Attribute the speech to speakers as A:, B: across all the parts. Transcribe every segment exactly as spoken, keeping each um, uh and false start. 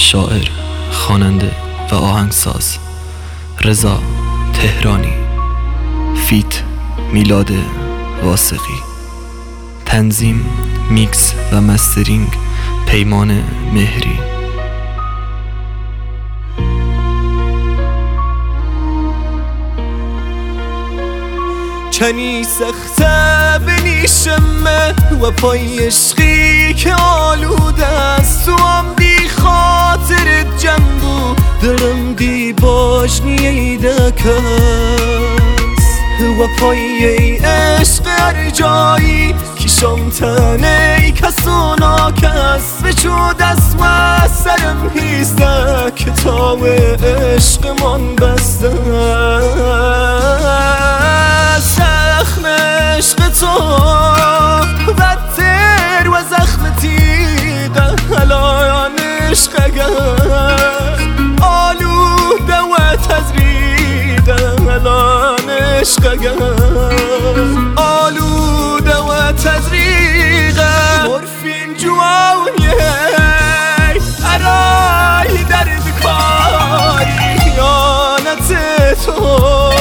A: شاعر، خواننده و آهنگساز رضا تهرانی. فیت میلاد واسقی. تنظیم، میکس و مسترینگ پیمان مهری.
B: چنی سخته بنیشمه و پای عشقی که آلوده است، تو هم دی خاطرت جنبو درم دی باش نیده کس و پای عشق هر جایی که شمتنه کسونا کس بچو دست و سرم هیسته کتاب عشق من بسته. زخم عشق تو بدتر و زخم تیغه الان عشق اگر آلوده و تزریده الان عشق اگر آلوده و تزریده مورفین جوانیه ارای درد کاری خیانت تو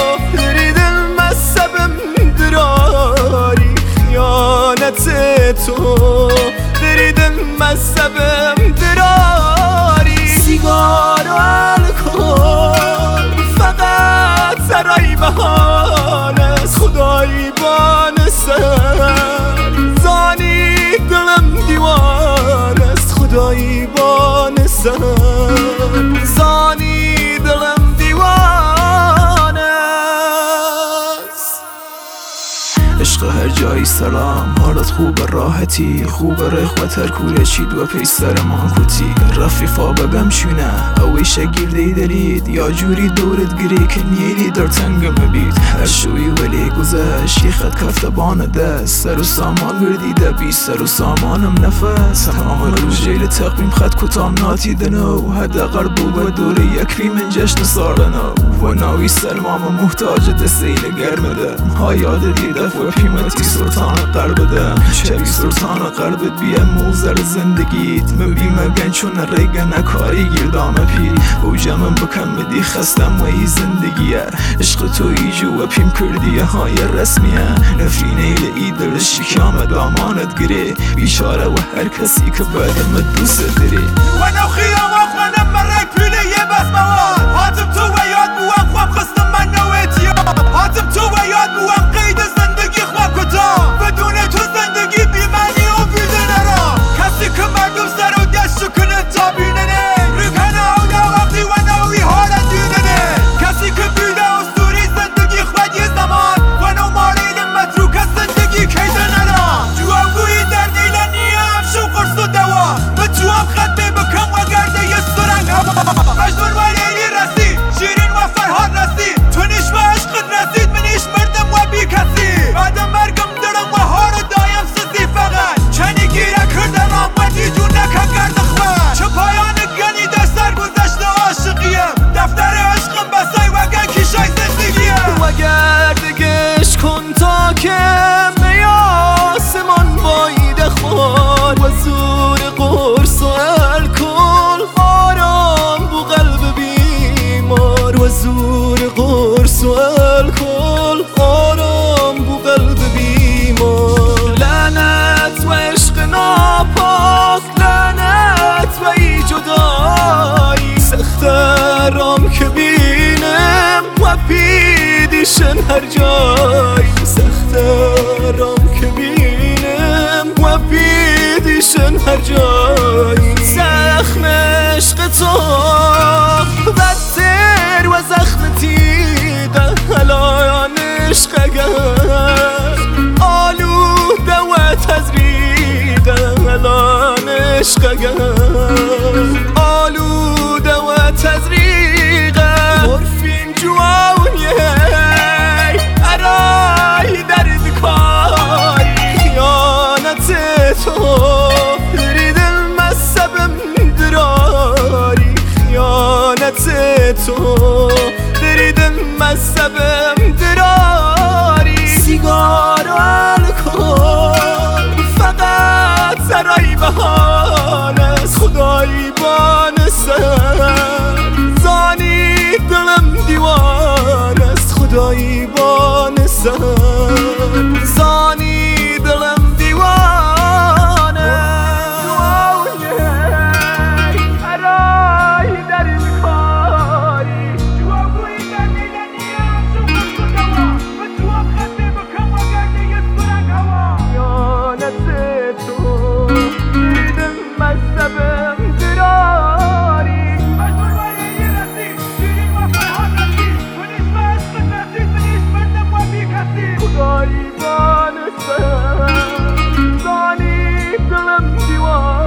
B: تو بریدم مذهبم دراری. سیگار و الکل فقط سرای بهانه است، خدایی بانسر زانی دلم دیوانه است، خدایی بانسر زانی دلم دیوانه است.
C: عشق هر جایی سلام، حالت خوب راحتی خوب رخوت هر کوره چید و پیستر ما کتی رفیقا بگم شونه اوی شگیردی دلید یا جوری دورت گری که نیلی در تنگم ببید هر شوی ولی گذشت یخت کفت بان دست سر و سامان گردیده بی سر و سامانم نفس تمام روز جیل تقویم خط کتام ناتی دنو حداقل بود و دوره یکوی من جشن سارنو و ناوی سلمام محتاج دستیل گرم دم ها یاد دیده و پیمتی سلطان قلب دم چوی سلطان قلبت بیه موزر زندگیت مبی مگن چون ریگن کاری گردام پیری و جمعم بکن بدی خستم و ای زندگیه عشق تو ایجو و پیم کردیه های رسمیه نفرین ایل ای دل شکام دامانت گره بیشاره و هر کسی که بدم دوست داری
D: و نو خیام آخوانم مرک پیله یه بس مواد حاتم تو و یاد بوام خواب خستم من نویتیا حاتم تو و یاد بوام قید زندگی خواب کتا بدون تو زندگی بیمانی و بیدنه را کسی که مردم سر و دشت کنه تا بیننه رکنه او دا وقتی و نوی حالا دیننه کسی که بیده و سوری زندگی خود یه زمان و نو مالیل متروک زندگی کیدنه را جواب گویی در دیلنیم شو قرص و دوا به جواب خطه بکم و گرده یه سرنگ هوا مجنون و لیلی رسید شیرین و فرهاد رسید تو نیش و عشقت رسید منیش مردم و بی کسی بعدم مرگم درم و هارو دایم سزی فقط چنی گیره کردنم و دیجون نکن گرد خواه چه پایان گنی در سر گذشت عاشقیم دفتر عشقم بسای و گن کشای زندگیم
B: و گردگش کن تا که میاسمان بایده خور و زور قرص و الکل آرام بو قلب بیمار و زور قرص و الکل آرام بو قلب بیمار لعنت و عشق ناپاک لعنت و ای جدایی سخت رام که بینم و پیدیشن هر جایی سخت رام که بینم و پیدیشن هر جایی زخم عشق تو بدتر و زخم تیغه الان عشق اگر آلوده و تزریده الان عشق اگر آلوده و تزریده مورفین جوانیه ارای درد کاری خیانت تو بریدم مذهبم دراری خیانت تو بریدم مذهبم دراری. سیگار و الکل فقط سرای بهانه است، خدایی دلم دیوار